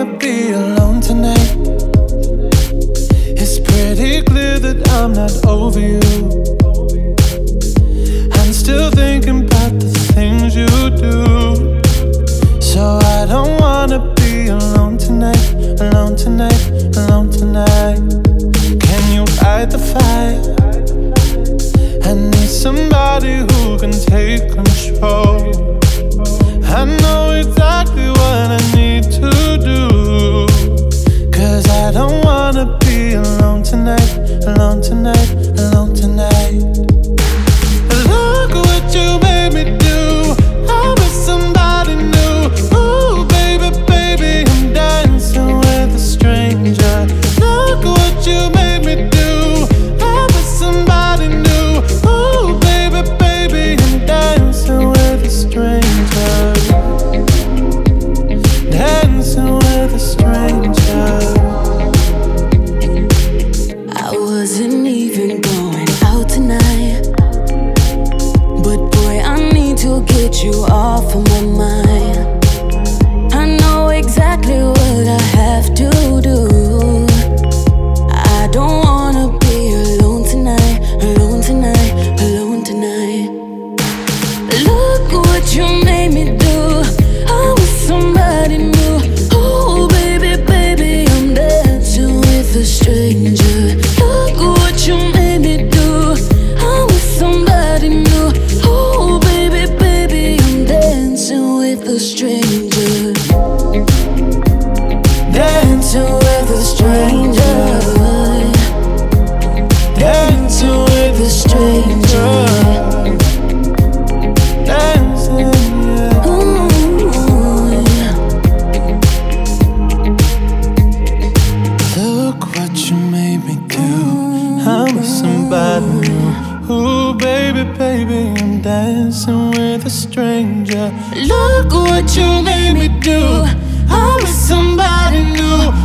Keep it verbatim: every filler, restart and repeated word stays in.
wanna be alone tonight. It's pretty clear that I'm not over you. I'm still thinking about the things you do. So I don't wanna be alone tonight, alone tonight, alone tonight. Can you fight the fire? I need somebody who can take control. I know exactly what I need to do. Cause I don't wanna be alone tonight, alone tonight, alone tonight. Look what you made me do. I'm with somebody new. Ooh, baby, baby, I'm dancing with a stranger. Look what you made me do. I'm with somebody new. Ooh, baby, baby, I'm dancing with a stranger. Dancing with a stranger. I wasn't even going out tonight, but boy, I need to get you off of my mind. I know exactly what I have to do. I don't wanna be alone tonight, alone tonight, alone tonight. Look what you made me do. I'm with somebody new. Oh baby, baby, I'm dancing with a stranger. Look what you made me do. I'm with somebody new. Oh baby, baby, I'm dancing with a stranger. Dancing with a stranger. Dancing with a stranger. Dancing, yeah. Ooh, yeah. Look what you made me do. I'm with somebody new. Ooh, baby, baby, I'm dancing with a stranger. Look what you made me do. I'm with somebody new.